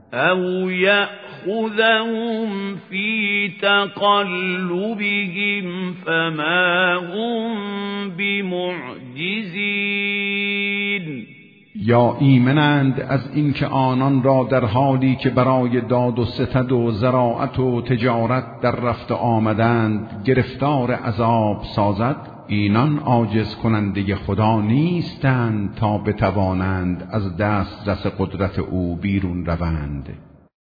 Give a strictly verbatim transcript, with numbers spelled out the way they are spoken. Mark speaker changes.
Speaker 1: أو يأخذهم في تقلبهم فما هم بمعجزين.
Speaker 2: یا ایمنند از اینکه آنان را در حالی که برای داد و ستد و زراعت و تجارت در رفت آمدند گرفتار عذاب سازد، اینان عاجز کننده خدا نیستند تا بتوانند از دست رس قدرت او بیرون روند.